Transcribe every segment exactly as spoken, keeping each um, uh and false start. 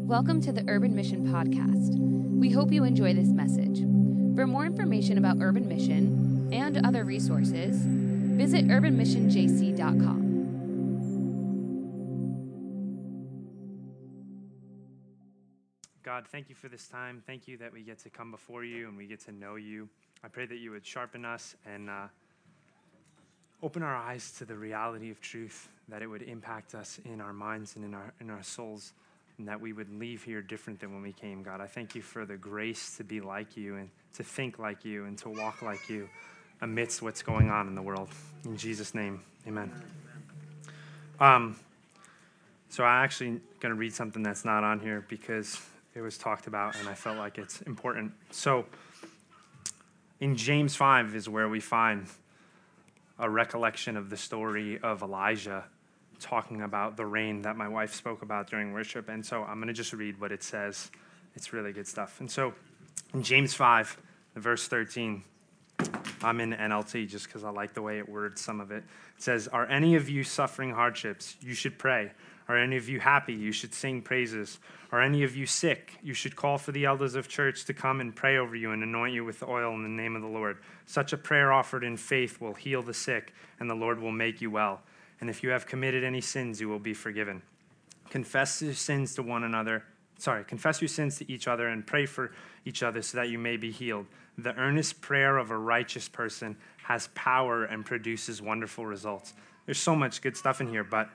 Welcome to the Urban Mission Podcast. We hope you enjoy this message. For more information about Urban Mission and other resources, visit urban mission j c dot com. God, thank you for this time. Thank you that we get to come before you and we get to know you. I pray that you would sharpen us and uh, open our eyes to the reality of truth, that it would impact us in our minds and in our in our souls, and that we would leave here different than when we came, God. I thank you for the grace to be like you and to think like you and to walk like you amidst what's going on in the world. In Jesus' name, amen. Um, so I'm actually going to read something that's not on here because it was talked about and I felt like it's important. So in James five is where we find a recollection of the story of Elijah talking about the rain that my wife spoke about during worship. And so I'm going to just read what it says. It's really good stuff. And so in James five, verse thirteen, I'm in N L T just because I like the way it words some of it. It says, "Are any of you suffering hardships? You should pray. Are any of you happy? You should sing praises. Are any of you sick? You should call for the elders of church to come and pray over you and anoint you with oil in the name of the Lord. Such a prayer offered in faith will heal the sick, and the Lord will make you well. And if you have committed any sins, you will be forgiven. Confess your sins to one another. Sorry, confess your sins to each other and pray for each other so that you may be healed. The earnest prayer of a righteous person has power and produces wonderful results." There's so much good stuff in here, but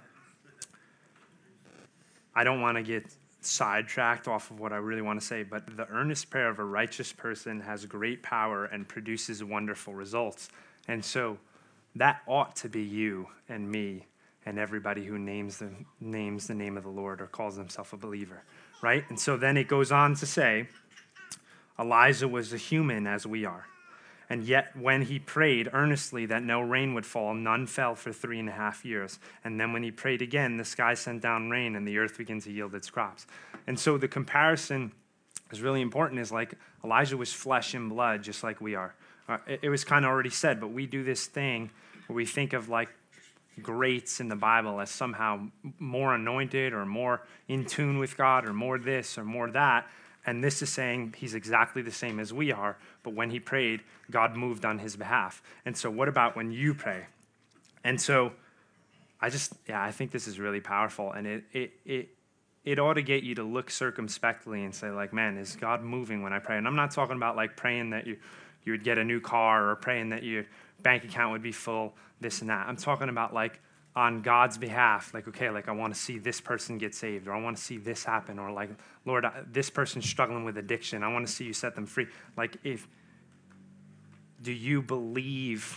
I don't want to get sidetracked off of what I really want to say, but the earnest prayer of a righteous person has great power and produces wonderful results. And so that ought to be you and me and everybody who names the, names the name of the Lord or calls himself a believer, right? And so then it goes on to say, Elijah was a human as we are. And yet when he prayed earnestly that no rain would fall, none fell for three and a half years. And then when he prayed again, the sky sent down rain and the earth began to yield its crops. And so the comparison is really important, is like Elijah was flesh and blood just like we are. Uh, it, it was kind of already said, but we do this thing where we think of like greats in the Bible as somehow more anointed or more in tune with God or more this or more that. And this is saying he's exactly the same as we are, but when he prayed, God moved on his behalf. And so what about when you pray? And so I just, yeah, I think this is really powerful. And it it it it ought to get you to look circumspectly and say like, man, is God moving when I pray? And I'm not talking about like praying that you, you would get a new car or praying that your bank account would be full, this and that. I'm talking about like on God's behalf, like, okay, like I want to see this person get saved, or I want to see this happen, or like, Lord, I, this person's struggling with addiction. I want to see you set them free. Like, if, do you believe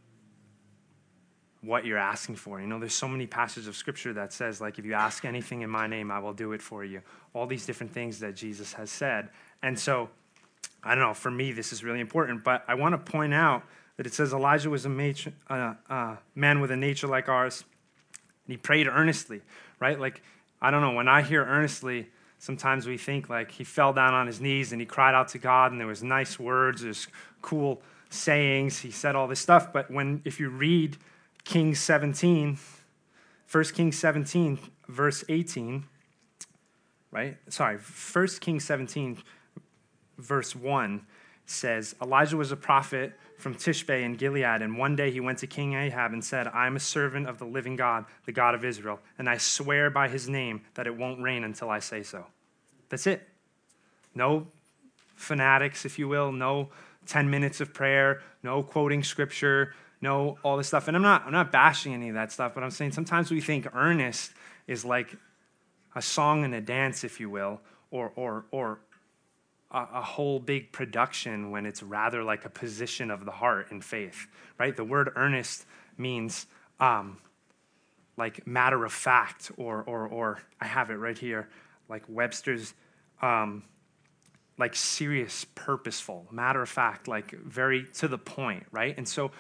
what you're asking for? You know, there's so many passages of scripture that says, like, if you ask anything in my name, I will do it for you. All these different things that Jesus has said. And so, I don't know, for me, this is really important, but I want to point out that it says Elijah was a matri- uh, uh, man with a nature like ours, and he prayed earnestly, right? Like, I don't know, when I hear earnestly, sometimes we think like he fell down on his knees and he cried out to God, and there was nice words, there's cool sayings, he said all this stuff, but when, if you read Kings seventeen, First Kings seventeen, verse eighteen, right? Sorry, First Kings seventeen, verse one, says, Elijah was a prophet from Tishbe in Gilead, and one day he went to King Ahab and said, I am a servant of the living God, the God of Israel, and I swear by his name that it won't rain until I say so. That's it. No fanatics, if you will, no ten minutes of prayer, no quoting scripture, no all this stuff. And I'm not, I'm not bashing any of that stuff, but I'm saying sometimes we think earnest is like a song and a dance, if you will, or or or a whole big production, when it's rather like a position of the heart in faith, right? The word earnest means um, like matter of fact, or or or I have it right here, like Webster's, um, like serious, purposeful, matter of fact, like very to the point, right? And so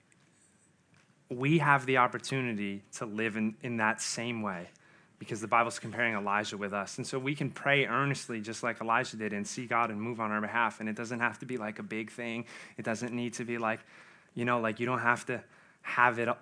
we have the opportunity to live in, in that same way, because the Bible's comparing Elijah with us. And so we can pray earnestly just like Elijah did and see God and move on our behalf. And it doesn't have to be like a big thing. It doesn't need to be like, you know, like you don't have to have it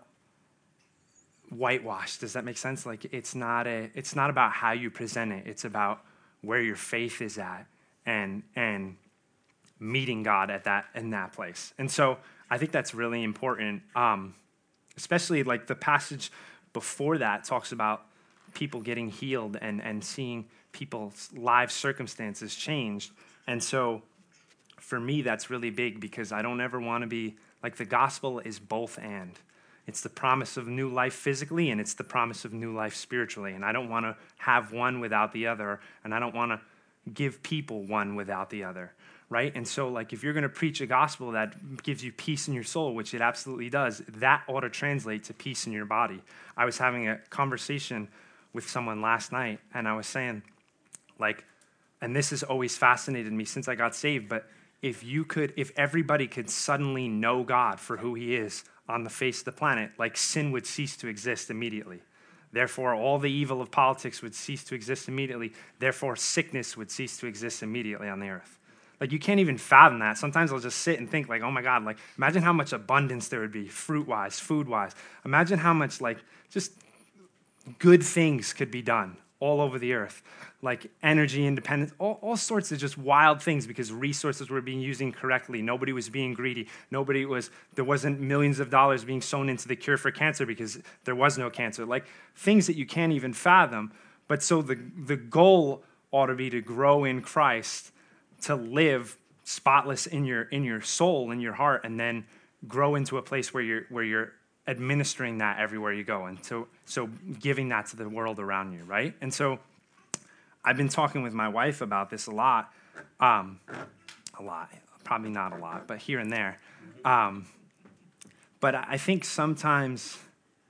whitewashed. Does that make sense? Like it's not a, it's not about how you present it. It's about where your faith is at and and meeting God at that in that place. And so I think that's really important, um, especially like the passage before that talks about people getting healed and, and seeing people's life circumstances changed. And so for me, that's really big because I don't ever want to be, like the gospel is both and. It's the promise of new life physically, and it's the promise of new life spiritually. And I don't want to have one without the other, and I don't want to give people one without the other, right? And so, like, if you're going to preach a gospel that gives you peace in your soul, which it absolutely does, that ought to translate to peace in your body. I was having a conversation with someone last night, and I was saying, like, and this has always fascinated me since I got saved, but if you could, if everybody could suddenly know God for who he is on the face of the planet, like sin would cease to exist immediately. Therefore, all the evil of politics would cease to exist immediately. Therefore, sickness would cease to exist immediately on the earth. Like, you can't even fathom that. Sometimes I'll just sit and think, like, oh my God, like, imagine how much abundance there would be, fruit-wise, food-wise. Imagine how much, like, just good things could be done all over the earth, like energy independence, all, all sorts of just wild things because resources were being used incorrectly. Nobody was being greedy. Nobody was, there wasn't millions of dollars being sown into the cure for cancer because there was no cancer. Like things that you can't even fathom. But so the, the goal ought to be to grow in Christ, to live spotless in your, in your soul, in your heart, and then grow into a place where you're, where you're administering that everywhere you go. And so, so giving that to the world around you, right? And so I've been talking with my wife about this a lot, um, a lot, probably not a lot, but here and there. Um, but I think sometimes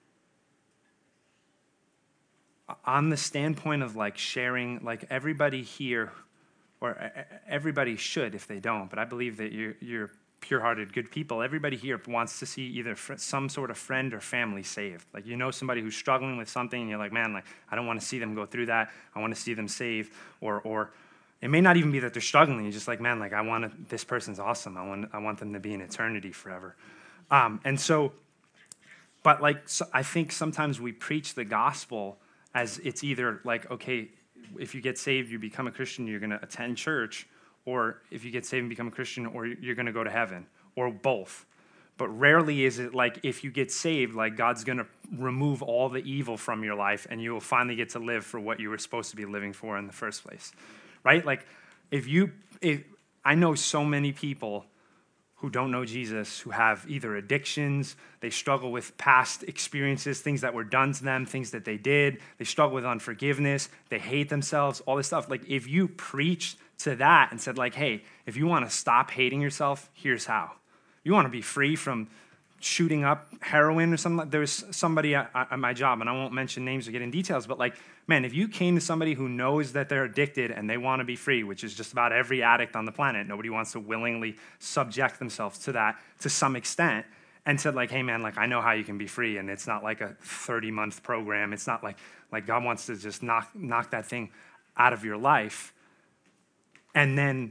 on the standpoint of like sharing, like everybody here, or everybody should if they don't, but I believe that you're, you're pure-hearted, good people. Everybody here wants to see either fr- some sort of friend or family saved. Like, you know somebody who's struggling with something, and you're like, man, like I don't want to see them go through that. I want to see them saved. Or, or it may not even be that they're struggling. You're just like, man, like I want to, this person's awesome. I want, I want them to be in eternity forever. Um, and so, but like, so I think sometimes we preach the gospel as it's either like, okay, if you get saved, you become a Christian, you're going to attend church. Or if you get saved and become a Christian, or you're going to go to heaven, or both. But rarely is it like if you get saved, like God's going to remove all the evil from your life and you will finally get to live for what you were supposed to be living for in the first place, right? Like if you, if I know so many people who don't know Jesus, who have either addictions, they struggle with past experiences, things that were done to them, things that they did, they struggle with unforgiveness, they hate themselves, all this stuff. Like if you preached to that and said like, hey, if you want to stop hating yourself, here's how. You want to be free from shooting up heroin or something. There's somebody at, at my job, and I won't mention names or get in details, but like, man, if you came to somebody who knows that they're addicted and they want to be free, which is just about every addict on the planet, nobody wants to willingly subject themselves to that to some extent, and said like, hey man, like I know how you can be free, and it's not like a thirty-month program. It's not like, like God wants to just knock knock that thing out of your life, and then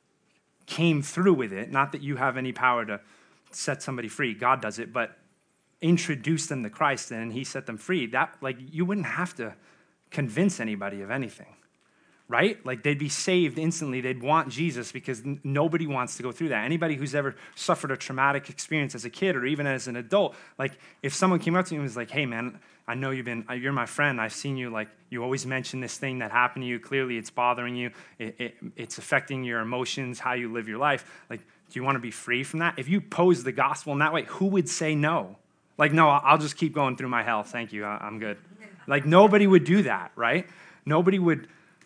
came through with it. Not that you have any power to set somebody free. God does it, but introduce them to Christ and he set them free. That, like, you wouldn't have to convince anybody of anything, right? Like, they'd be saved instantly. They'd want Jesus because n- nobody wants to go through that. Anybody who's ever suffered a traumatic experience as a kid or even as an adult, like, if someone came up to you and was like, hey, man, I know you've been, you're my friend. I've seen you, like, you always mention this thing that happened to you. Clearly, it's bothering you. It, it, it's affecting your emotions, how you live your life. Like, do you want to be free from that? If you pose the gospel in that way, who would say no? Like, no, I'll just keep going through my hell. Thank you. I'm good. Like, nobody would do that, right? Nobody would,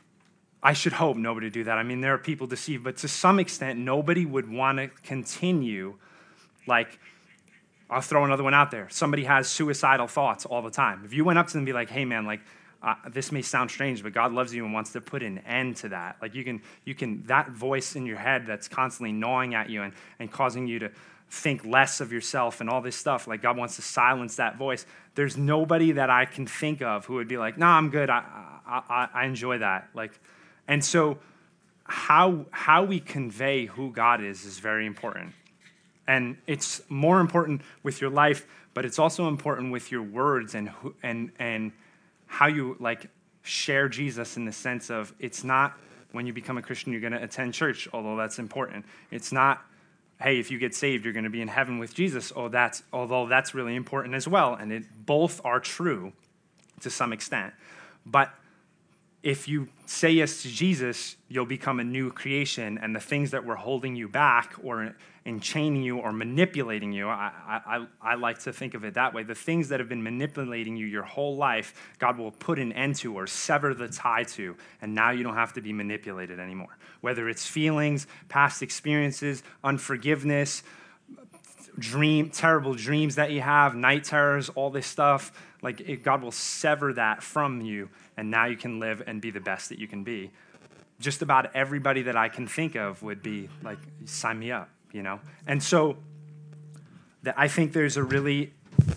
I should hope nobody would do that. I mean, there are people deceived, but to some extent, nobody would want to continue, like, I'll throw another one out there. Somebody has suicidal thoughts all the time. If you went up to them and be like, hey, man, like, uh, this may sound strange, but God loves you and wants to put an end to that. Like, you can, you can, that voice in your head that's constantly gnawing at you and, and causing you to think less of yourself and all this stuff, like God wants to silence that voice. There's nobody that I can think of who would be like, no, I'm good. I, I, I enjoy that. Like, and so how, how we convey who God is is very important. And it's more important with your life, but it's also important with your words and who, and and how you like share Jesus in the sense of it's not when you become a Christian, you're going to attend church, although that's important. It's not, hey, if you get saved, you're going to be in heaven with Jesus. Oh, that's although that's really important as well. And it both are true to some extent. But if you say yes to Jesus, you'll become a new creation, and the things that were holding you back or enchaining you or manipulating you, I, I, I like to think of it that way, the things that have been manipulating you your whole life, God will put an end to or sever the tie to, and now you don't have to be manipulated anymore. Whether it's feelings, past experiences, unforgiveness, dream, terrible dreams that you have, night terrors, all this stuff, like it, God will sever that from you, and now you can live and be the best that you can be. Just about everybody that I can think of would be like, sign me up, you know? And so that I think there's a really,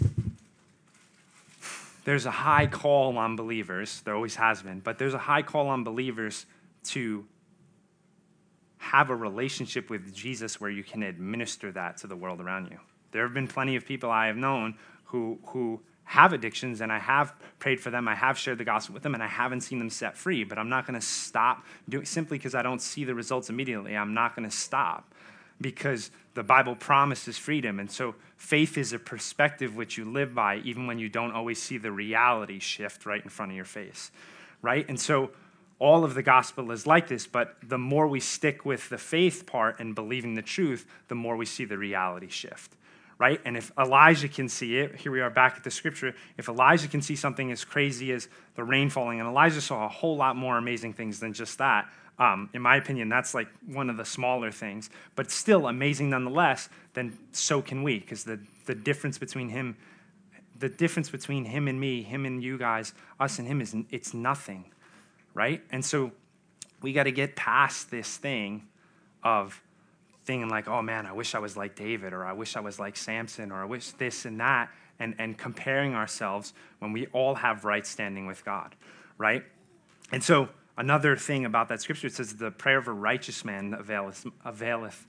there's a high call on believers, there always has been, but there's a high call on believers to have a relationship with Jesus where you can administer that to the world around you. There have been plenty of people I have known who who have addictions, and I have prayed for them, I have shared the gospel with them, and I haven't seen them set free, but I'm not going to stop doing simply because I don't see the results immediately. I'm not going to stop because the Bible promises freedom, and so faith is a perspective which you live by even when you don't always see the reality shift right in front of your face, right? And so all of the gospel is like this, but the more we stick with the faith part and believing the truth, the more we see the reality shift, right? And if Elijah can see it, here we are back at the scripture, if Elijah can see something as crazy as the rain falling, and Elijah saw a whole lot more amazing things than just that, um, in my opinion, that's like one of the smaller things, but still amazing nonetheless, then so can we, because the, the difference between him, the difference between him and me, him and you guys, us and him, is it's nothing. Right? And so we got to get past this thing of thinking like, oh man, I wish I was like David, or I wish I was like Samson, or I wish this and that, and, and comparing ourselves when we all have right standing with God, right? And so another thing about that scripture, it says the prayer of a righteous man availeth, availeth.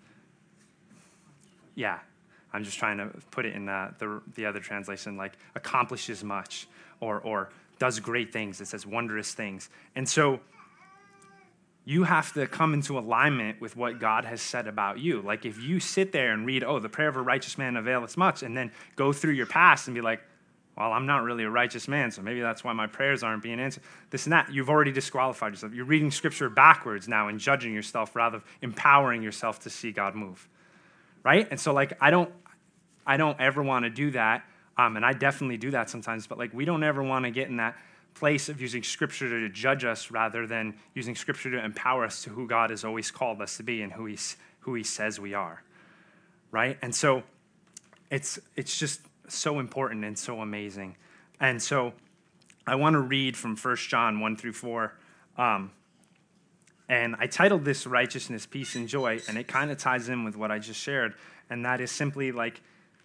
Yeah, I'm just trying to put it in the, the, the other translation, like accomplishes much, or or does great things. It says wondrous things. And so you have to come into alignment with what God has said about you. Like if you sit there and read, oh, the prayer of a righteous man availeth much, and then go through your past and be like, well, I'm not really a righteous man, so maybe that's why my prayers aren't being answered. This and that, you've already disqualified yourself. You're reading scripture backwards now and judging yourself rather than empowering yourself to see God move, right? And so like I don't, I don't ever want to do that. Um, and I definitely do that sometimes, but like we don't ever want to get in that place of using scripture to judge us rather than using scripture to empower us to who God has always called us to be and who he, who he says we are, right? And so it's it's just so important and so amazing. And so I want to read from First John one through four. Um, and I titled this Righteousness, Peace, and Joy, and it kind of ties in with what I just shared, and that is simply like,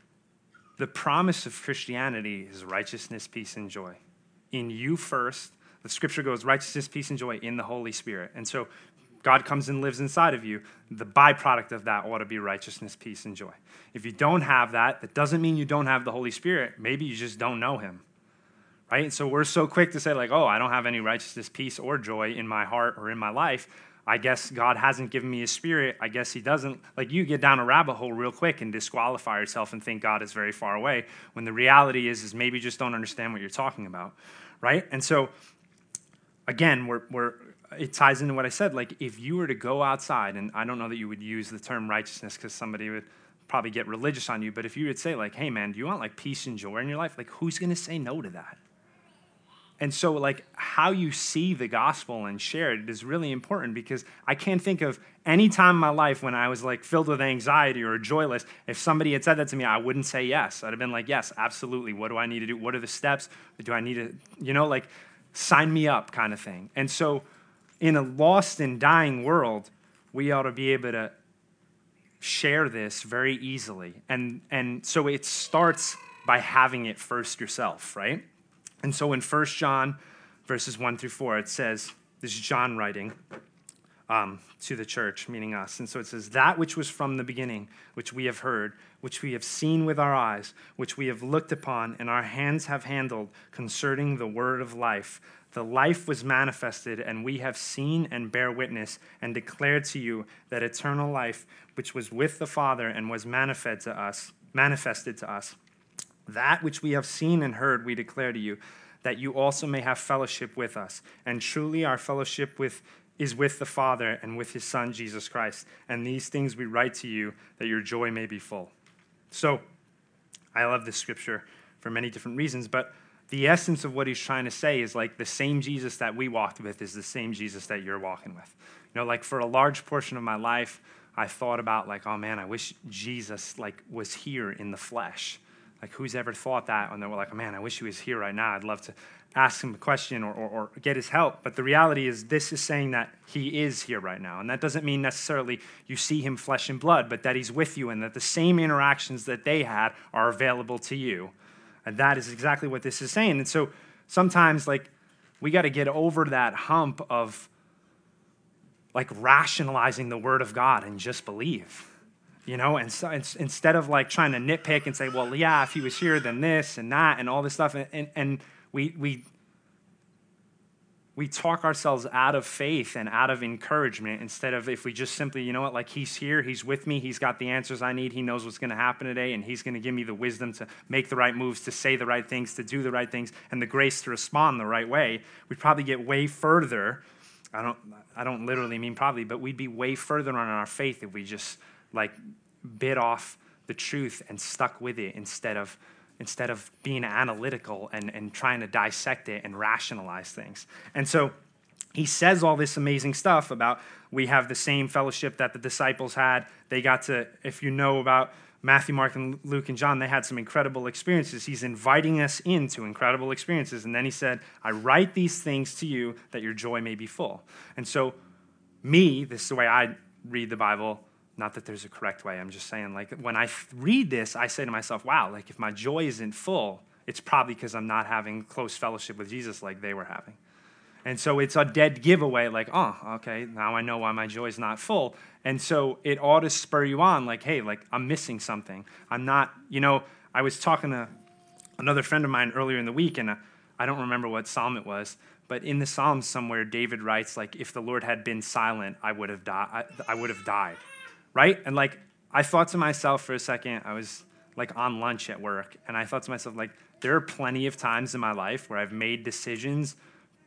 the promise of Christianity is righteousness, peace, and joy. In you first, the scripture goes righteousness, peace, and joy in the Holy Spirit. And so God comes and lives inside of you. The byproduct of that ought to be righteousness, peace, and joy. If you don't have that, that doesn't mean you don't have the Holy Spirit. Maybe you just don't know him, right? So we're so quick to say like, oh, I don't have any righteousness, peace, or joy in my heart or in my life. I guess God hasn't given me his spirit. I guess he doesn't. Like you get down a rabbit hole real quick and disqualify yourself and think God is very far away when the reality is, is maybe you just don't understand what you're talking about, right? And so, again, we're, we're, it ties into what I said. Like if you were to go outside, and I don't know that you would use the term righteousness because somebody would probably get religious on you, but if you would say like, hey man, do you want like peace and joy in your life? Like who's going to say no to that? And so, like, how you see the gospel and share it is really important because I can't think of any time in my life when I was, like, filled with anxiety or joyless, if somebody had said that to me, I wouldn't say yes. I'd have been like, yes, absolutely. What do I need to do? What are the steps? Do I need to, you know, like, sign me up kind of thing. And so in a lost and dying world, we ought to be able to share this very easily. And, and so it starts by having it first yourself, right? And so in First John, verses one through four, it says, this is John writing um, to the church, meaning us. And so it says, that which was from the beginning, which we have heard, which we have seen with our eyes, which we have looked upon, and our hands have handled concerning the word of life. The life was manifested, and we have seen and bear witness and declare to you that eternal life, which was with the Father and was manifested to us, manifested to us. That which we have seen and heard, we declare to you, that you also may have fellowship with us. And truly our fellowship with is with the Father and with his Son, Jesus Christ. And these things we write to you, that your joy may be full. So, I love this scripture for many different reasons, but the essence of what he's trying to say is like the same Jesus that we walked with is the same Jesus that you're walking with. You know, like for a large portion of my life, I thought about like, oh man, I wish Jesus like was here in the flesh. Like who's ever thought that? And they were like, oh, man, I wish he was here right now. I'd love to ask him a question or, or, or get his help. But the reality is this is saying that he is here right now. And that doesn't mean necessarily you see him flesh and blood, but that he's with you and that the same interactions that they had are available to you. And that is exactly what this is saying. And so sometimes like we got to get over that hump of like rationalizing the word of God and just believe. You know, and so it's, instead of like trying to nitpick and say, well, yeah, if he was here, then this and that and all this stuff, and, and, and we we we talk ourselves out of faith and out of encouragement instead of if we just simply, you know what, like he's here, he's with me, he's got the answers I need, he knows what's going to happen today, and he's going to give me the wisdom to make the right moves, to say the right things, to do the right things, and the grace to respond the right way. We'd probably get way further. I don't I don't literally mean probably, but we'd be way further on our faith if we just like bit off the truth and stuck with it instead of instead of being analytical and, and trying to dissect it and rationalize things. And so he says all this amazing stuff about we have the same fellowship that the disciples had. They got to, if you know about Matthew, Mark, and Luke, and John, they had some incredible experiences. He's inviting us into incredible experiences. And then he said, I write these things to you that your joy may be full. And so me, this is the way I read the Bible. Not that there's a correct way. I'm just saying, like, when I read this, I say to myself, wow, like, if my joy isn't full, it's probably because I'm not having close fellowship with Jesus like they were having. And so it's a dead giveaway, like, oh, okay, now I know why my joy is not full. And so it ought to spur you on, like, hey, like, I'm missing something. I'm not, you know, I was talking to another friend of mine earlier in the week, and I don't remember what psalm it was, but in the Psalms somewhere, David writes, like, if the Lord had been silent, I would have died. I, I would have died. Right? And like, I thought to myself for a second, I was like on lunch at work, and I thought to myself, like, there are plenty of times in my life where I've made decisions,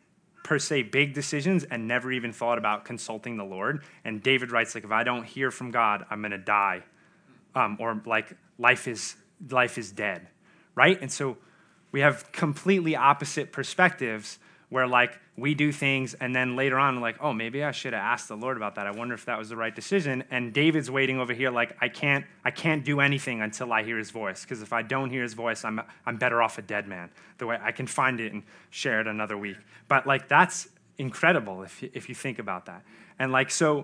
per se big decisions, and never even thought about consulting the Lord. And David writes, like, if I don't hear from God, I'm going to die. Um, or like, life is life is dead. Right? And so we have completely opposite perspectives where like we do things and then later on like, oh, maybe I should have asked the Lord about that. I wonder if that was the right decision. And David's waiting over here like, I can't I can't do anything until I hear his voice, because if I don't hear his voice, I'm I'm better off a dead man. The way I can find it and share it another week. But like that's incredible if if you think about that. And like so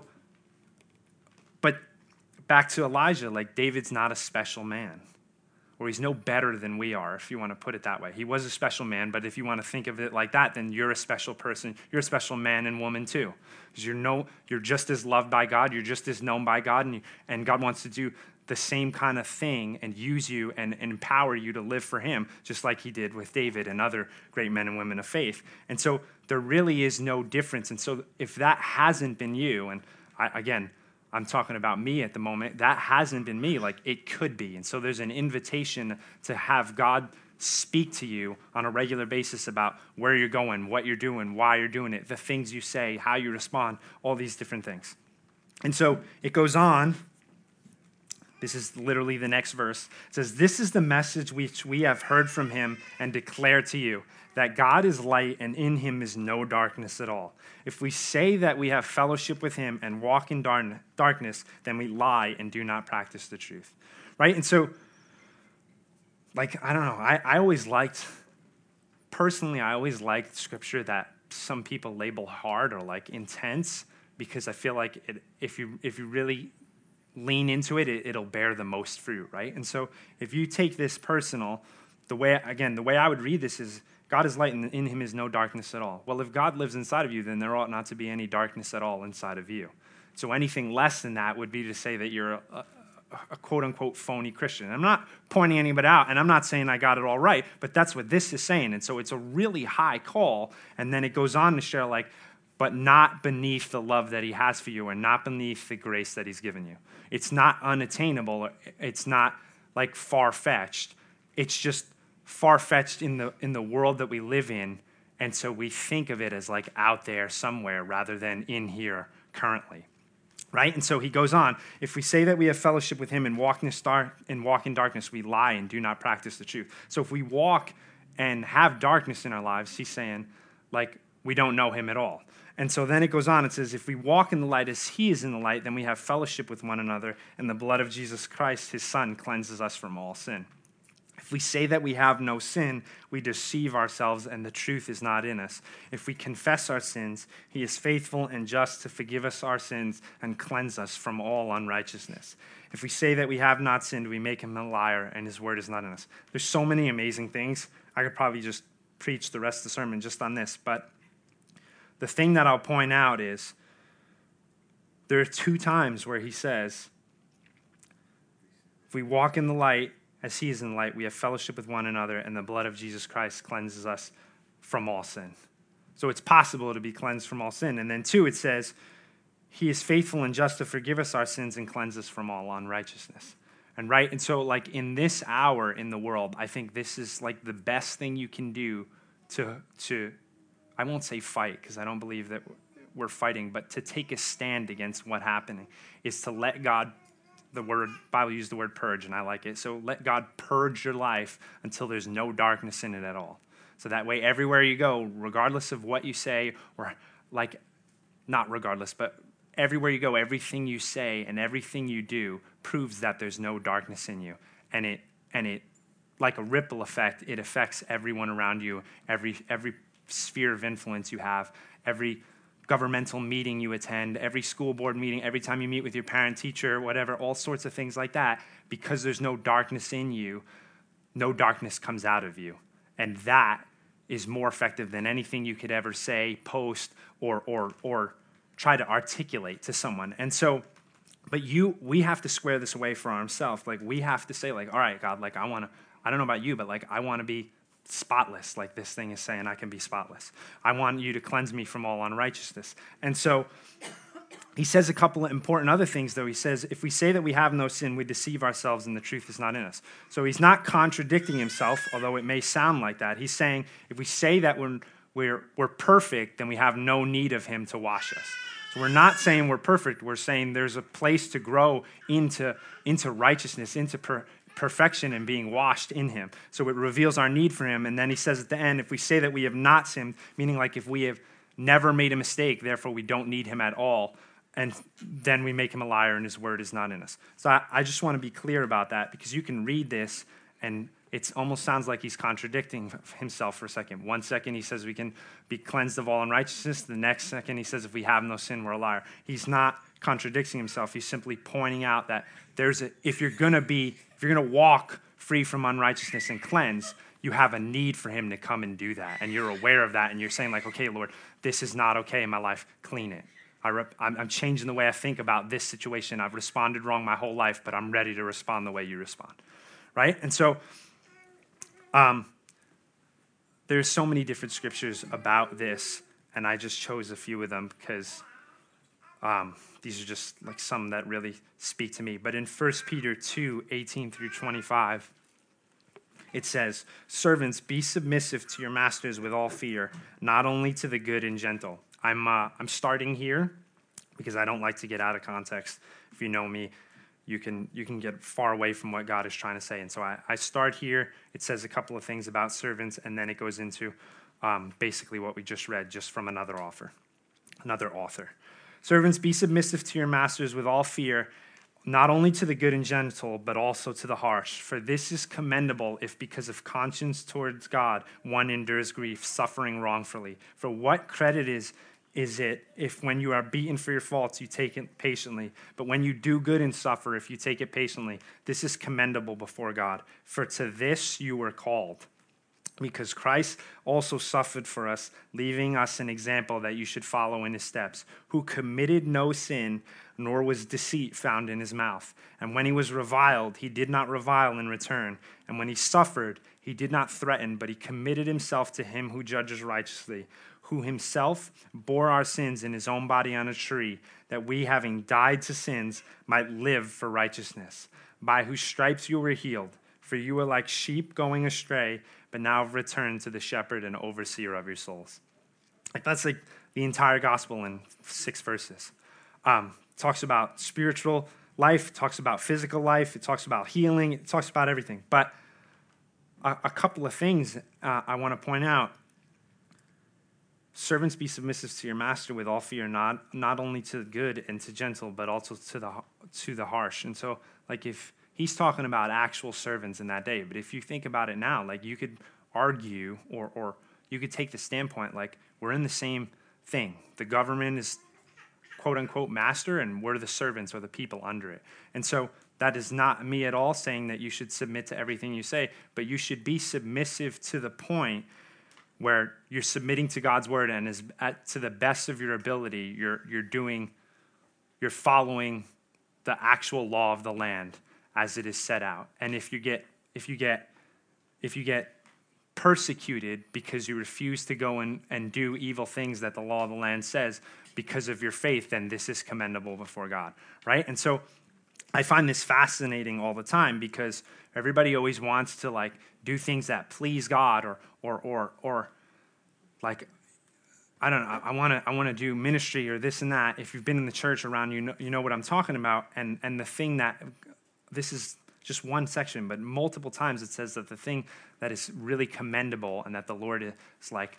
but back to Elijah, like David's not a special man. Or he's no better than we are, if you want to put it that way. He was a special man, but if you want to think of it like that, then you're a special person. You're a special man and woman too. Because you're no, you're just as loved by God. You're just as known by God. And, you, and God wants to do the same kind of thing and use you and, and empower you to live for him, just like he did with David and other great men and women of faith. And so there really is no difference. And so if that hasn't been you, and I, again, I'm talking about me at the moment, that hasn't been me, like it could be. And so there's an invitation to have God speak to you on a regular basis about where you're going, what you're doing, why you're doing it, the things you say, how you respond, all these different things. And so it goes on. This is literally the next verse. It says, this is the message which we have heard from him and declare to you, that God is light and in him is no darkness at all. If we say that we have fellowship with him and walk in darkness, then we lie and do not practice the truth. Right? And so, like, I don't know, I, I always liked, personally, I always liked scripture that some people label hard or like intense, because I feel like it, if you if you really lean into it, it, it'll bear the most fruit, right? And so if you take this personal, the way, again, the way I would read this is, God is light and in him is no darkness at all. Well, if God lives inside of you, then there ought not to be any darkness at all inside of you. So anything less than that would be to say that you're a, a quote-unquote phony Christian. I'm not pointing anybody out, and I'm not saying I got it all right, but that's what this is saying. And so it's a really high call, and then it goes on to share, like, but not beneath the love that he has for you, and not beneath the grace that he's given you. It's not unattainable. It's not, like, far-fetched. It's just far-fetched in the in the world that we live in, and so we think of it as, like, out there somewhere rather than in here currently. Right? And so he goes on, if we say that we have fellowship with him and walk in, star- and walk in darkness, we lie and do not practice the truth. So if we walk and have darkness in our lives, he's saying, like, we don't know him at all. And so then it goes on, it says, if we walk in the light as he is in the light, then we have fellowship with one another, and the blood of Jesus Christ, his son, cleanses us from all sin. If we say that we have no sin, we deceive ourselves and the truth is not in us. If we confess our sins, he is faithful and just to forgive us our sins and cleanse us from all unrighteousness. If we say that we have not sinned, we make him a liar and his word is not in us. There's so many amazing things. I could probably just preach the rest of the sermon just on this. But the thing that I'll point out is there are two times where he says, if we walk in the light, as he is in the light, we have fellowship with one another, and the blood of Jesus Christ cleanses us from all sin. So it's possible to be cleansed from all sin. And then two, it says, he is faithful and just to forgive us our sins and cleanse us from all unrighteousness. And right, and so like in this hour in the world, I think this is like the best thing you can do to, to I won't say fight, because I don't believe that we're fighting, but to take a stand against what's happening is to let God. The word Bible used the word purge, and I like it. So let God purge your life until there's no darkness in it at all. So that way, everywhere you go, regardless of what you say, or like, not regardless, but everywhere you go, everything you say and everything you do proves that there's no darkness in you. And it, and it, like a ripple effect, it affects everyone around you, every every sphere of influence you have, every governmental meeting you attend, every school board meeting, every time you meet with your parent, teacher, whatever, all sorts of things like that. Because there's no darkness in you, no darkness comes out of you. And that is more effective than anything you could ever say, post, or or or try to articulate to someone. And so, but you, we have to square this away for ourselves. Like, we have to say, like, all right, God, like, I want to, I don't know about you, but like, I want to be spotless, like this thing is saying I can be spotless. I want you to cleanse me from all unrighteousness. And so he says a couple of important other things, though. He says, if we say that we have no sin, we deceive ourselves and the truth is not in us. So he's not contradicting himself, although it may sound like that. He's saying if we say that we're, we're, we're perfect, then we have no need of him to wash us. So we're not saying we're perfect. We're saying there's a place to grow into, into righteousness, into per, perfection and being washed in him. So it reveals our need for him. And then he says at the end, if we say that we have not sinned, meaning like if we have never made a mistake, therefore we don't need him at all, and then we make him a liar and his word is not in us. So I, I just want to be clear about that, because you can read this and it almost sounds like he's contradicting himself for a second. One second he says we can be cleansed of all unrighteousness. The next second he says if we have no sin, we're a liar. He's not contradicting himself. He's simply pointing out that there's a, if you're going to be, if you're going to walk free from unrighteousness and cleanse, you have a need for him to come and do that. And you're aware of that. And you're saying like, okay, Lord, this is not okay in my life. Clean it. I rep- I'm, I'm changing the way I think about this situation. I've responded wrong my whole life, but I'm ready to respond the way you respond. Right? And so um, there's so many different scriptures about this. And I just chose a few of them because um, these are just like some that really speak to me. But in First Peter two, eighteen through twenty-five, it says, servants, be submissive to your masters with all fear, not only to the good and gentle. I'm uh, I'm starting here because I don't like to get out of context. If you know me, you can you can get far away from what God is trying to say. And so I, I start here. It says a couple of things about servants, and then it goes into um, basically what we just read, just from another author, another author. Servants, be submissive to your masters with all fear, not only to the good and gentle, but also to the harsh. For this is commendable if because of conscience towards God, one endures grief, suffering wrongfully. For what credit is, is it if when you are beaten for your faults, you take it patiently? But when you do good and suffer, if you take it patiently, this is commendable before God. For to this you were called, because Christ also suffered for us, leaving us an example that you should follow in his steps, who committed no sin, nor was deceit found in his mouth. And when he was reviled, he did not revile in return. And when he suffered, he did not threaten, but he committed himself to him who judges righteously, who himself bore our sins in his own body on a tree, that we, having died to sins, might live for righteousness, by whose stripes you were healed. For you were like sheep going astray, but now have returned to the shepherd and overseer of your souls. Like that's like the entire gospel in six verses. Um, it talks about spiritual life, it talks about physical life, it talks about healing, it talks about everything. But a, a couple of things uh, I want to point out. Servants, be submissive to your master with all fear, not not only to the good and to gentle, but also to the to the harsh. And so, like if he's talking about actual servants in that day. But if you think about it now, like you could argue or or you could take the standpoint like we're in the same thing. The government is quote unquote master and we're the servants or the people under it. And so that is not me at all saying that you should submit to everything you say, but you should be submissive to the point where you're submitting to God's word and is at, to the best of your ability, you're you're doing, you're following the actual law of the land as it is set out. And if you get if you get if you get persecuted because you refuse to go and, and do evil things that the law of the land says because of your faith, then this is commendable before God, right? And so I find this fascinating all the time because everybody always wants to like do things that please God or or or or like I don't know, I want to I want to do ministry or this and that. If you've been in the church around, you know you know what I'm talking about. And and the thing that this is just one section, but multiple times it says that the thing that is really commendable and that the Lord is like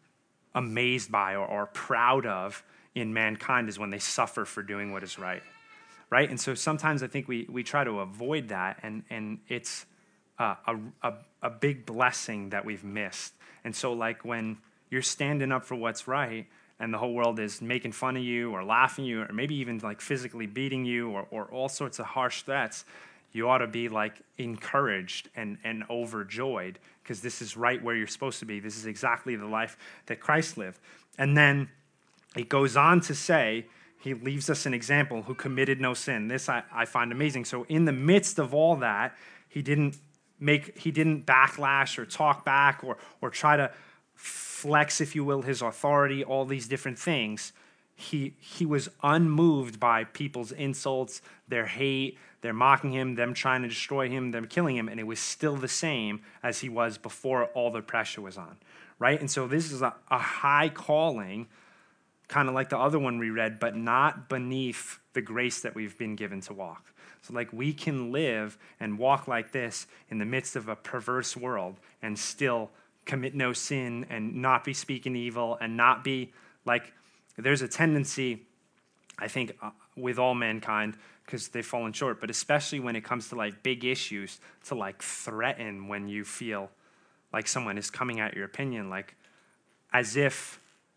amazed by or, or proud of in mankind is when they suffer for doing what is right. Right? And so sometimes I think we we try to avoid that, and and it's uh, a, a a big blessing that we've missed. And so like when you're standing up for what's right and the whole world is making fun of you or laughing at you or maybe even like physically beating you or, or all sorts of harsh threats, you ought to be like encouraged and, and overjoyed because this is right where you're supposed to be. This is exactly the life that Christ lived. And then it goes on to say, he leaves us an example who committed no sin. This I, I find amazing. So in the midst of all that, he didn't make he didn't backlash or talk back or or try to flex, if you will, his authority, all these different things. He he was unmoved by people's insults, their hate, their mocking him, them trying to destroy him, them killing him, and it was still the same as he was before all the pressure was on, right? And so this is a, a high calling, kind of like the other one we read, but not beneath the grace that we've been given to walk. So like we can live and walk like this in the midst of a perverse world and still commit no sin and not be speaking evil and not be like, there's a tendency, I think, uh, with all mankind, because they've fallen short, but especially when it comes to like big issues, to like threaten when you feel like someone is coming at your opinion, like as if,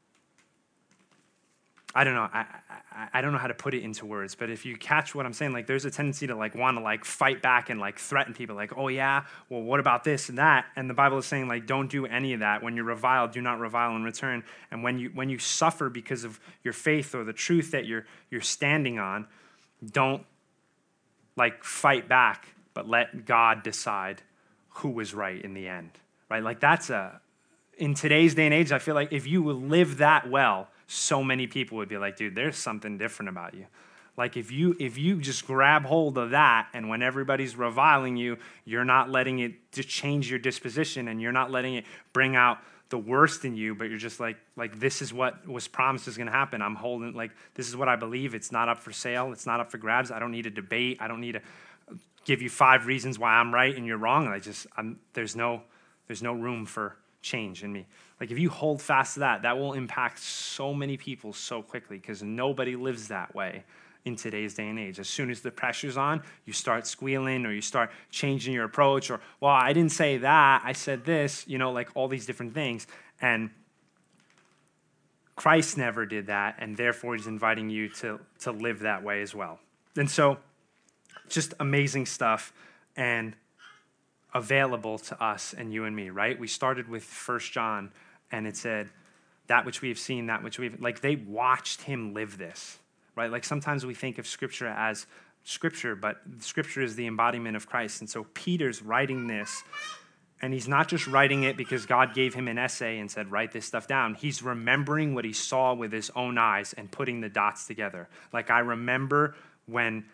I don't know, I, I I don't know how to put it into words, but if you catch what I'm saying, like there's a tendency to like want to like fight back and like threaten people, like, oh yeah, well what about this and that? And the Bible is saying like don't do any of that. When you're reviled, do not revile in return. And when you when you suffer because of your faith or the truth that you're you're standing on, don't like fight back, but let God decide who was right in the end, right? Like that's a, in today's day and age, I feel like if you would live that well, so many people would be like, dude, there's something different about you. Like if you if you just grab hold of that, and when everybody's reviling you, you're not letting it just change your disposition, and you're not letting it bring out the worst in you, but you're just like, like this is what was promised is going to happen. I'm holding, like, this is what I believe. It's not up for sale. It's not up for grabs. I don't need a debate. I don't need to give you five reasons why I'm right and you're wrong. I just, I'm, there's no, there's no room for change in me. Like if you hold fast to that, that will impact so many people so quickly because nobody lives that way in today's day and age. As soon as the pressure's on, you start squealing or you start changing your approach or, well, I didn't say that, I said this, you know, like all these different things. And Christ never did that, and therefore he's inviting you to, to live that way as well. And so just amazing stuff. And available to us and you and me, right? We started with First John, and it said, that which we have seen, that which we've, like they watched him live this, right? Like sometimes we think of Scripture as Scripture, but Scripture is the embodiment of Christ. And so Peter's writing this, and he's not just writing it because God gave him an essay and said, write this stuff down. He's remembering what he saw with his own eyes and putting the dots together. Like I remember when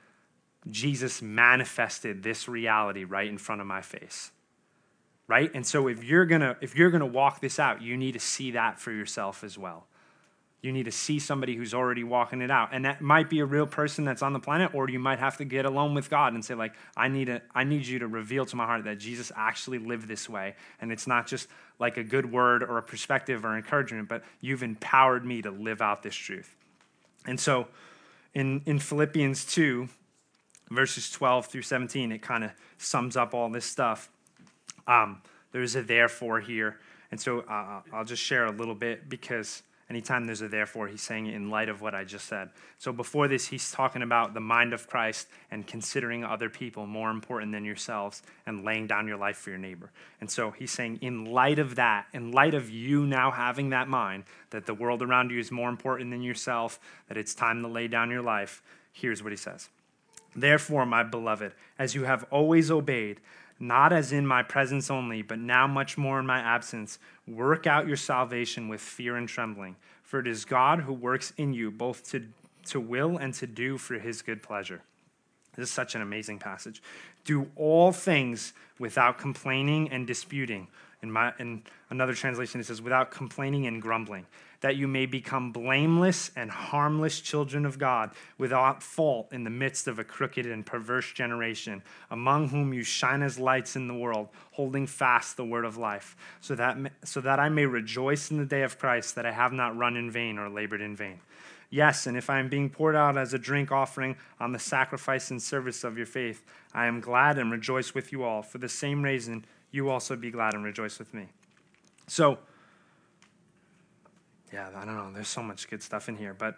Jesus manifested this reality right in front of my face. Right? And so if you're gonna if you're gonna walk this out, you need to see that for yourself as well. You need to see somebody who's already walking it out. And that might be a real person that's on the planet, or you might have to get alone with God and say, like, I need a, I need you to reveal to my heart that Jesus actually lived this way. And it's not just like a good word or a perspective or encouragement, but you've empowered me to live out this truth. And so in, in Philippians two, verses twelve through seventeen, it kind of sums up all this stuff. Um, there's a therefore here. And so uh, I'll just share a little bit, because anytime there's a therefore, he's saying it in light of what I just said. So before this, he's talking about the mind of Christ and considering other people more important than yourselves and laying down your life for your neighbor. And so he's saying in light of that, in light of you now having that mind, that the world around you is more important than yourself, that it's time to lay down your life, here's what he says. Therefore, my beloved, as you have always obeyed, not as in my presence only, but now much more in my absence, work out your salvation with fear and trembling. For it is God who works in you both to, to will and to do for his good pleasure. This is such an amazing passage. Do all things without complaining and disputing. In, my, in another translation, it says, without complaining and grumbling, that you may become blameless and harmless children of God, without fault in the midst of a crooked and perverse generation, among whom you shine as lights in the world, holding fast the word of life, so that, so that I may rejoice in the day of Christ, that I have not run in vain or labored in vain. Yes, and if I am being poured out as a drink offering on the sacrifice and service of your faith, I am glad and rejoice with you all. For the same reason, you also be glad and rejoice with me. So, yeah, I don't know. There's so much good stuff in here. But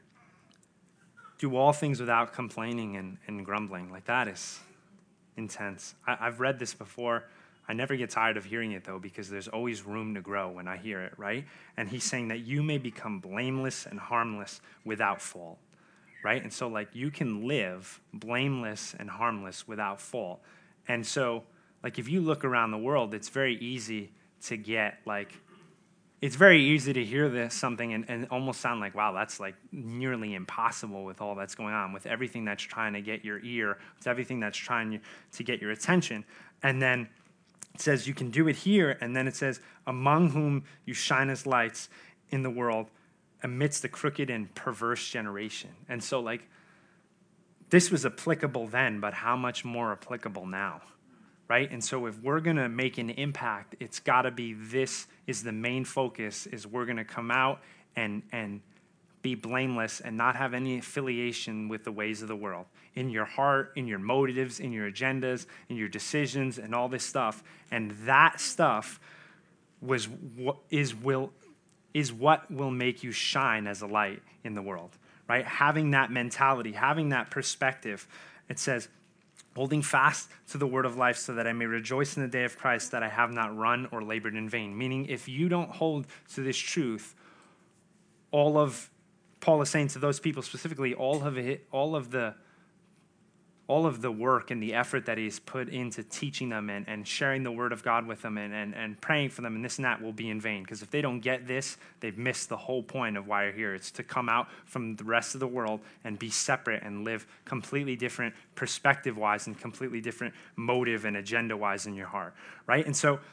do all things without complaining and, and grumbling. Like, that is intense. I, I've read this before. I never get tired of hearing it, though, because there's always room to grow when I hear it, right? And he's saying that you may become blameless and harmless without fault, right? And so, like, you can live blameless and harmless without fault. And so, like, if you look around the world, it's very easy to get, like, it's very easy to hear this something and, and almost sound like, wow, that's like nearly impossible with all that's going on, with everything that's trying to get your ear, with everything that's trying to get your attention. And then it says you can do it here, and then it says, among whom you shine as lights in the world amidst the crooked and perverse generation. And so, like, this was applicable then, but how much more applicable now? Right? And so if we're going to make an impact, it's got to be this is the main focus, is we're going to come out and and be blameless and not have any affiliation with the ways of the world. In your heart, in your motives, in your agendas, in your decisions, and all this stuff. And that stuff was what is will is what will make you shine as a light in the world. Right? Having that mentality, having that perspective. It says, holding fast to the word of life, so that I may rejoice in the day of Christ, that I have not run or labored in vain. Meaning, if you don't hold to this truth, all of, Paul is saying to those people specifically, all of it, all of the, all of the work and the effort that he's put into teaching them and, and sharing the word of God with them and, and, and praying for them and this and that will be in vain. Because if they don't get this, they've missed the whole point of why you're here. It's to come out from the rest of the world and be separate and live completely different perspective-wise and completely different motive and agenda-wise in your heart, right? And so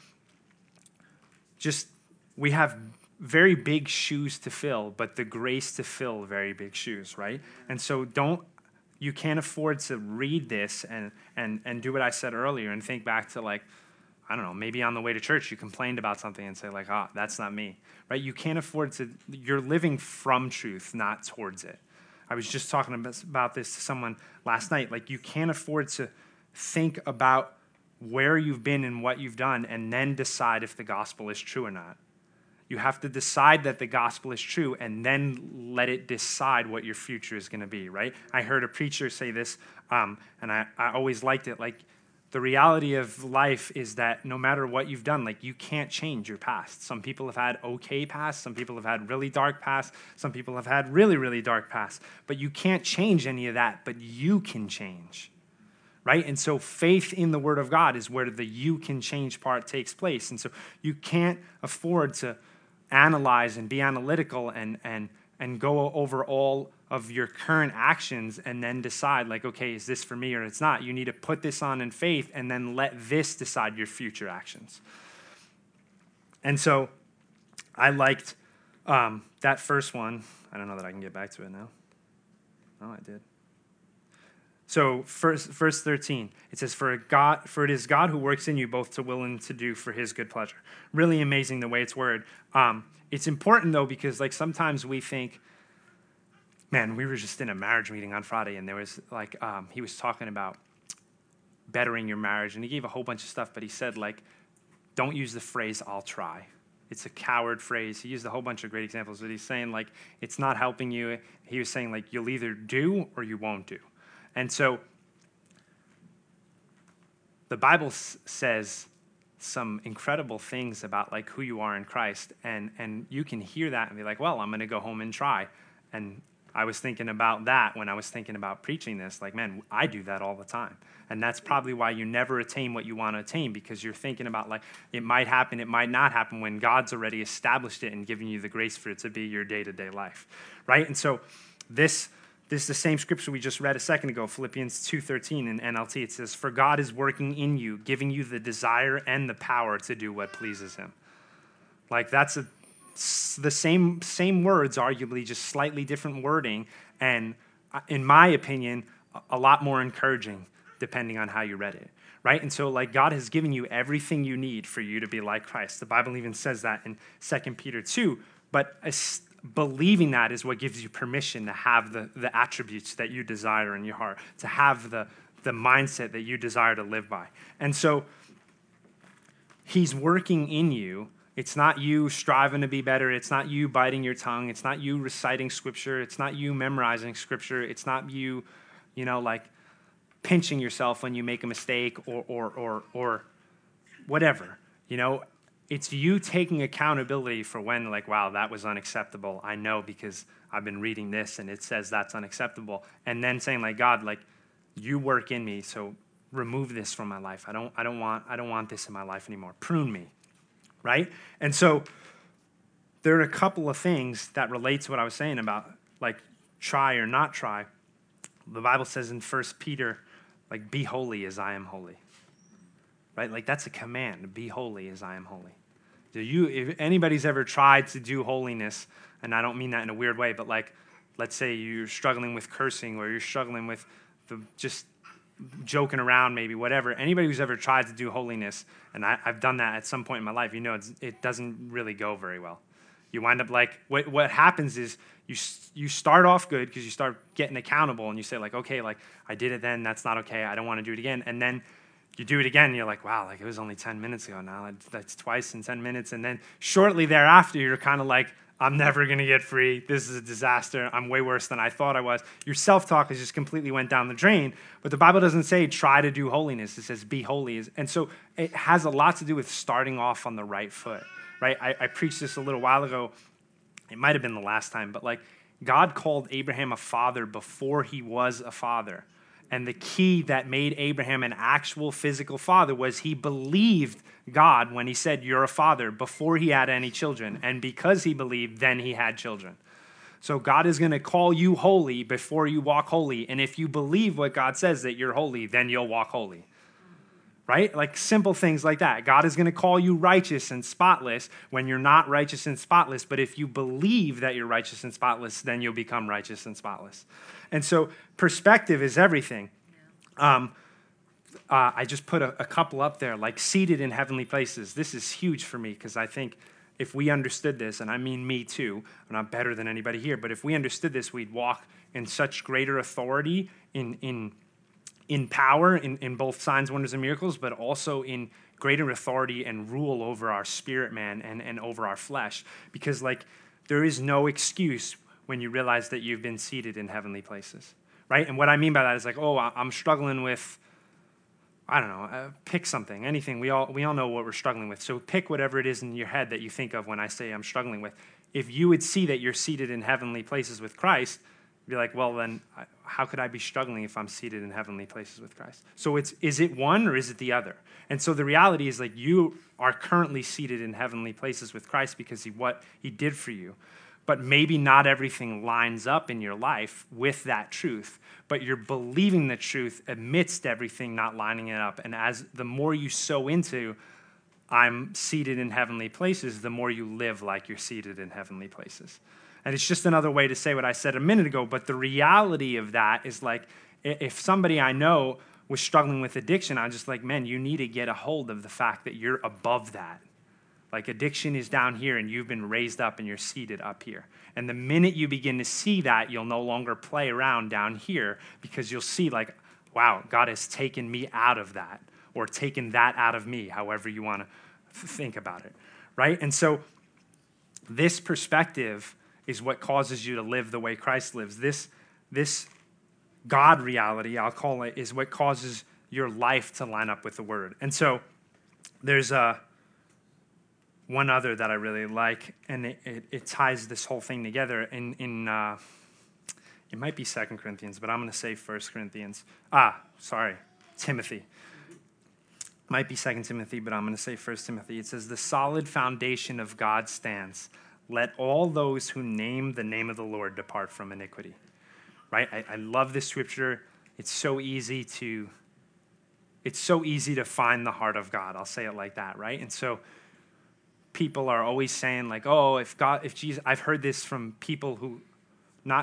just, we have very big shoes to fill, but the grace to fill very big shoes, right? And so don't, you can't afford to read this and, and, and do what I said earlier and think back to, like, I don't know, maybe on the way to church you complained about something and say, like, ah, oh, that's not me, right? You can't afford to, you're living from truth, not towards it. I was just talking about this to someone last night. Like, you can't afford to think about where you've been and what you've done and then decide if the gospel is true or not. You have to decide that the gospel is true and then let it decide what your future is going to be, right? I heard a preacher say this, um, and I, I always liked it. Like, the reality of life is that no matter what you've done, like you can't change your past. Some people have had okay past. Some people have had really dark past. Some people have had really, really dark past. But you can't change any of that, but you can change, right? And so faith in the Word of God is where the you can change part takes place. And so you can't afford to analyze and be analytical and and and go over all of your current actions and then decide like, okay, is this for me or it's not? You need to put this on in faith and then let this decide your future actions. And so I liked um, that first one. I don't know that I can get back to it now. Oh, I did. So first, verse thirteen, it says, for, God, for it is God who works in you both to will and to do for his good pleasure. Really amazing the way it's worded. Um, it's important, though, because like sometimes we think, man, we were just in a marriage meeting on Friday, and there was like, um, he was talking about bettering your marriage, and he gave a whole bunch of stuff, but he said, like, don't use the phrase, I'll try. It's a coward phrase. He used a whole bunch of great examples, but he's saying, like, it's not helping you. He was saying, like, you'll either do or you won't do. And so the Bible s- says some incredible things about, like, who you are in Christ, and, and you can hear that and be like, well, I'm going to go home and try. And I was thinking about that when I was thinking about preaching this. Like, man, I do that all the time. And that's probably why you never attain what you want to attain, because you're thinking about, like, it might happen, it might not happen, when God's already established it and given you the grace for it to be your day-to-day life, right? And so this, this is the same scripture we just read a second ago, Philippians two thirteen in N L T. It says, for God is working in you, giving you the desire and the power to do what pleases him. Like, that's a the same same words, arguably just slightly different wording, and in my opinion, a lot more encouraging depending on how you read it, right? And so, like, God has given you everything you need for you to be like Christ. The Bible even says that in Second Peter two, but as, believing that is what gives you permission to have the, the attributes that you desire in your heart, to have the, the mindset that you desire to live by. And so he's working in you. It's not you striving to be better. It's not you biting your tongue. It's not you reciting scripture. It's not you memorizing scripture. It's not you, you know, like pinching yourself when you make a mistake or or or or whatever. You know, it's you taking accountability for when, like, wow, that was unacceptable. I know because I've been reading this and it says that's unacceptable. And then saying, like, God, like, you work in me, so remove this from my life. I don't I don't want I don't want this in my life anymore. Prune me. Right? And so there are a couple of things that relate to what I was saying about, like, try or not try. The Bible says in First Peter, like, be holy as I am holy. Right? Like, that's a command. Be holy as I am holy. Do you, if anybody's ever tried to do holiness, and I don't mean that in a weird way, but, like, let's say you're struggling with cursing, or you're struggling with the just joking around, maybe, whatever. Anybody who's ever tried to do holiness, and I, I've done that at some point in my life, you know it's, it doesn't really go very well. You wind up, like, what what happens is you you start off good because you start getting accountable, and you say, like, okay, like, I did it then, that's not okay, I don't want to do it again. And then you do it again, and you're like, wow, like, it was only ten minutes ago now. That's twice in ten minutes. And then shortly thereafter, you're kind of like, I'm never going to get free. This is a disaster. I'm way worse than I thought I was. Your self-talk has just completely went down the drain. But the Bible doesn't say try to do holiness. It says be holy. And so it has a lot to do with starting off on the right foot, right? I, I preached this a little while ago. It might have been the last time, but, like, God called Abraham a father before he was a father. And the key that made Abraham an actual physical father was he believed God when he said, you're a father, before he had any children. And because he believed, then he had children. So God is going to call you holy before you walk holy. And if you believe what God says, that you're holy, then you'll walk holy. Right? Like, simple things like that. God is going to call you righteous and spotless when you're not righteous and spotless. But if you believe that you're righteous and spotless, then you'll become righteous and spotless. And so perspective is everything. Um, uh, I just put a, a couple up there, like seated in heavenly places. This is huge for me because I think if we understood this, and I mean me too, I'm not better than anybody here, but if we understood this, we'd walk in such greater authority in in in power, in, in both signs, wonders, and miracles, but also in greater authority and rule over our spirit, man, and, and over our flesh. Because, like, there is no excuse when you realize that you've been seated in heavenly places, right? And what I mean by that is, like, oh, I'm struggling with, I don't know, uh, pick something, anything. We all we all know what we're struggling with. So pick whatever it is in your head that you think of when I say I'm struggling with. If you would see that you're seated in heavenly places with Christ, you'd be like, well, then how could I be struggling if I'm seated in heavenly places with Christ? So it's, is it one or is it the other? And so the reality is, like, you are currently seated in heavenly places with Christ because he what he did for you. But maybe not everything lines up in your life with that truth, but you're believing the truth amidst everything not lining it up. And as the more you sow into, I'm seated in heavenly places, the more you live like you're seated in heavenly places. And it's just another way to say what I said a minute ago, but the reality of that is, like, if somebody I know was struggling with addiction, I'm just like, man, you need to get a hold of the fact that you're above that. Like, addiction is down here and you've been raised up and you're seated up here. And the minute you begin to see that, you'll no longer play around down here, because you'll see, like, wow, God has taken me out of that, or taken that out of me, however you want to think about it, right? And so this perspective is what causes you to live the way Christ lives. This, this God reality, I'll call it, is what causes your life to line up with the Word. And so there's a one other that I really like, and it, it, it ties this whole thing together. In, in uh, it might be Second Corinthians, but I'm going to say First Corinthians. Ah, sorry, Timothy. Might be Second Timothy, but I'm going to say First Timothy. It says, the solid foundation of God stands. Let all those who name the name of the Lord depart from iniquity. Right? I, I love this scripture. It's so easy to, it's so easy to find the heart of God. I'll say it like that, right? And so people are always saying, like, oh, if God, if Jesus, I've heard this from people who not,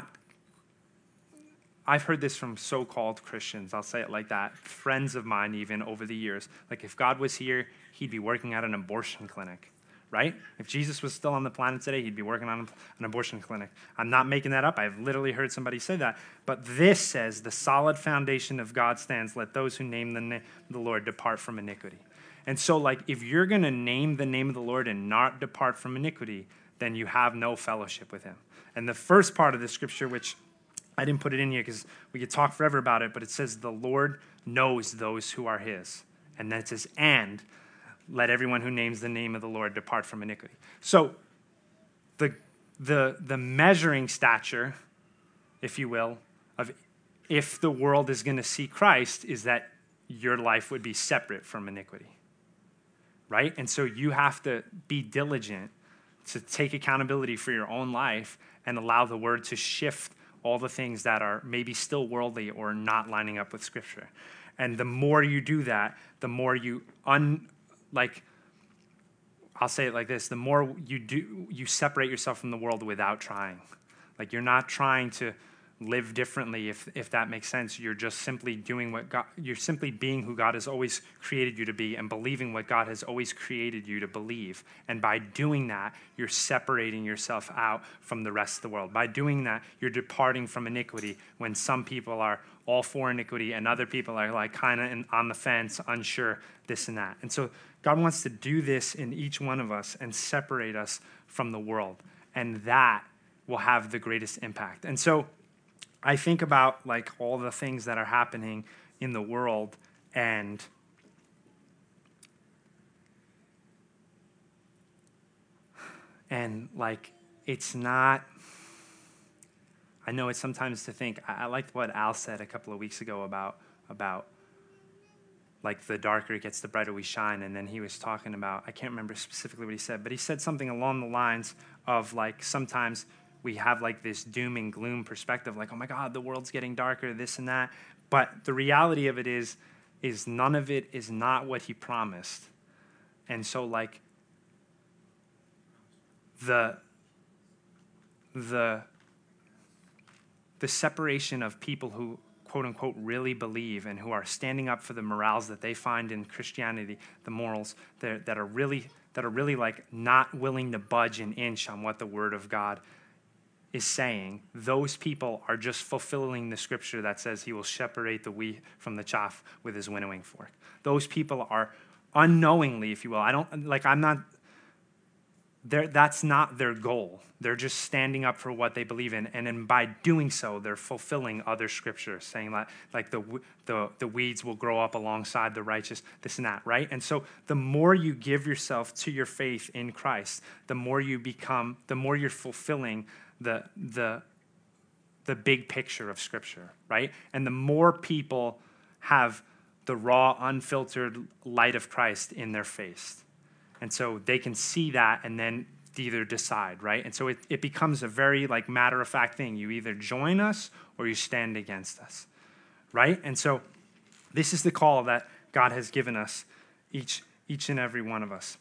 I've heard this from so-called Christians, I'll say it like that, friends of mine even over the years. Like, if God was here, he'd be working at an abortion clinic, right? If Jesus was still on the planet today, he'd be working on an abortion clinic. I'm not making that up. I've literally heard somebody say that. But this says, the solid foundation of God stands. Let those who name the, na- the Lord depart from iniquity. And so, like, if you're going to name the name of the Lord and not depart from iniquity, then you have no fellowship with him. And the first part of the scripture, which I didn't put it in here because we could talk forever about it, but it says the Lord knows those who are his. And then it says, and let everyone who names the name of the Lord depart from iniquity. So the, the, the measuring stature, if you will, of if the world is going to see Christ is that your life would be separate from iniquity. Right? And so you have to be diligent to take accountability for your own life and allow the word to shift all the things that are maybe still worldly or not lining up with Scripture. And the more you do that, the more you un like I'll say it like this, the more you do you separate yourself from the world without trying. Like, you're not trying to live differently, if if that makes sense. You're just simply doing what God, you're simply being who God has always created you to be and believing what God has always created you to believe. And by doing that, you're separating yourself out from the rest of the world. By doing that, you're departing from iniquity, when some people are all for iniquity and other people are like kind of on the fence, unsure, this and that. And so God wants to do this in each one of us and separate us from the world. And that will have the greatest impact. And so I think about, like, all the things that are happening in the world, and and like, it's not, I know it's sometimes to think, I, I liked what Al said a couple of weeks ago about, about like, the darker it gets, the brighter we shine. And then he was talking about, I can't remember specifically what he said, but he said something along the lines of, like, sometimes we have, like, this doom and gloom perspective, like, oh my God, the world's getting darker, this and that. But the reality of it is, is none of it is not what he promised. And so, like, the, the, the separation of people who, quote unquote, really believe and who are standing up for the morals that they find in Christianity, the morals that, that are really, that are really like not willing to budge an inch on what the Word of God is saying, those people are just fulfilling the scripture that says he will separate the wheat from the chaff with his winnowing fork. Those people are unknowingly, if you will, I don't, like, I'm not, they're, that's not their goal. They're just standing up for what they believe in. And then by doing so, they're fulfilling other scriptures, saying like, like the, the, the weeds will grow up alongside the righteous, this and that, right? And so the more you give yourself to your faith in Christ, the more you become, the more you're fulfilling the, the, the big picture of Scripture, right? And the more people have the raw, unfiltered light of Christ in their face. And so they can see that and then either decide, right? And so it, it becomes a very like matter-of-fact thing. You either join us or you stand against us, right? And so this is the call that God has given us, each, each and every one of us.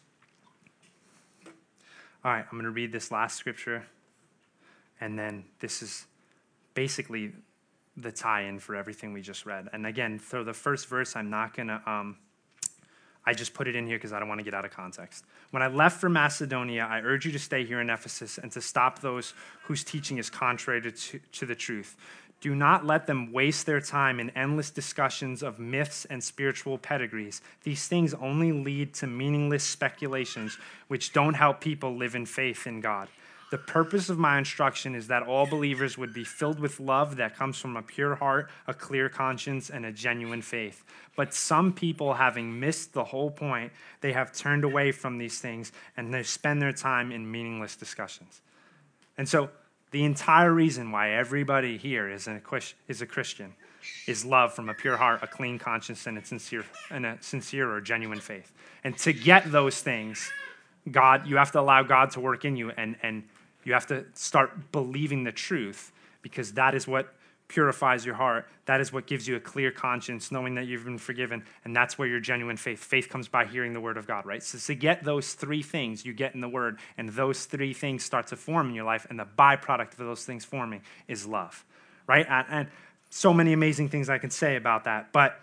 All right, I'm going to read this last scripture, and then this is basically the tie-in for everything we just read. And again, for the first verse, I'm not going to... Um, I just put it in here because I don't want to get out of context. When I left for Macedonia, I urge you to stay here in Ephesus and to stop those whose teaching is contrary to, to the truth. Do not let them waste their time in endless discussions of myths and spiritual pedigrees. These things only lead to meaningless speculations which don't help people live in faith in God. The purpose of my instruction is that all believers would be filled with love that comes from a pure heart, a clear conscience, and a genuine faith. But some people, having missed the whole point, they have turned away from these things and they spend their time in meaningless discussions. And so the entire reason why everybody here is a, is a Christian is love from a pure heart, a clean conscience, and a sincere, and a sincere or genuine faith. And to get those things, God, you have to allow God to work in you, and, and you have to start believing the truth, because that is what purifies your heart. That is what gives you a clear conscience, knowing that you've been forgiven, and that's where your genuine faith. Faith comes by hearing the word of God, right? So to get those three things you get in the word, and those three things start to form in your life, and the byproduct of those things forming is love, right? And, and so many amazing things I can say about that, but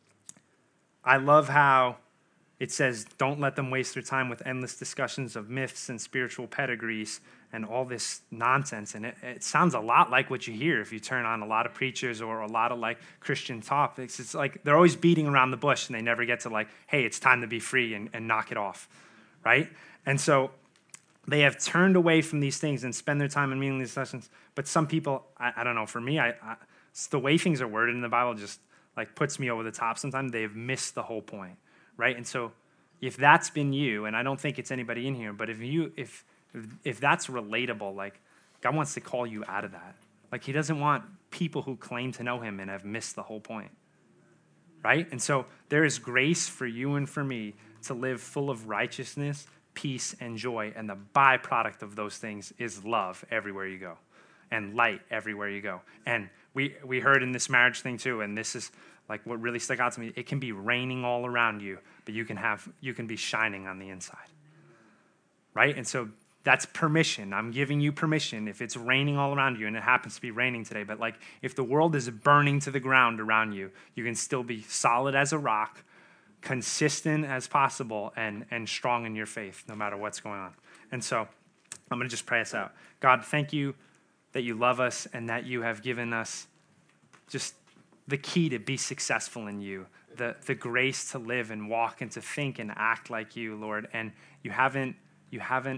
I love how it says, don't let them waste their time with endless discussions of myths and spiritual pedigrees and all this nonsense. And it, it sounds a lot like what you hear if you turn on a lot of preachers or a lot of like Christian topics. It's like they're always beating around the bush and they never get to like, hey, it's time to be free and, and knock it off, right? And so they have turned away from these things and spend their time in meaningless discussions. But some people, I, I don't know, for me, I, I it's the way things are worded in the Bible just like puts me over the top sometimes. They've missed the whole point. Right? And so if that's been you, and I don't think it's anybody in here, but if you if if that's relatable, like God wants to call you out of that. Like he doesn't want people who claim to know him and have missed the whole point. Right? And so there is grace for you and for me to live full of righteousness, peace, and joy, and the byproduct of those things is love everywhere you go and light everywhere you go. And we we heard in this marriage thing too, and this is like what really stuck out to me, it can be raining all around you, but you can have you can be shining on the inside. Right? And so that's permission. I'm giving you permission. If it's raining all around you, and it happens to be raining today, but like if the world is burning to the ground around you, you can still be solid as a rock, consistent as possible, and, and strong in your faith, no matter what's going on. And so I'm going to just pray us out. God, thank you that you love us and that you have given us just the key to be successful in you, the, the grace to live and walk and to think and act like you, Lord. And you haven't, you haven't,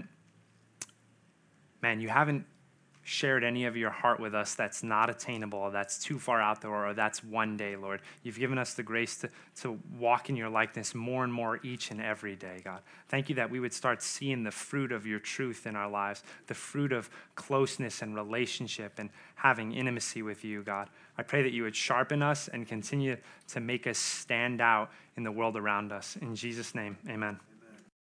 man, you haven't shared any of your heart with us that's not attainable, that's too far out there, or that's one day, Lord. You've given us the grace to, to walk in your likeness more and more each and every day, God. Thank you that we would start seeing the fruit of your truth in our lives, the fruit of closeness and relationship and having intimacy with you, God. I pray that you would sharpen us and continue to make us stand out in the world around us. In Jesus' name, amen.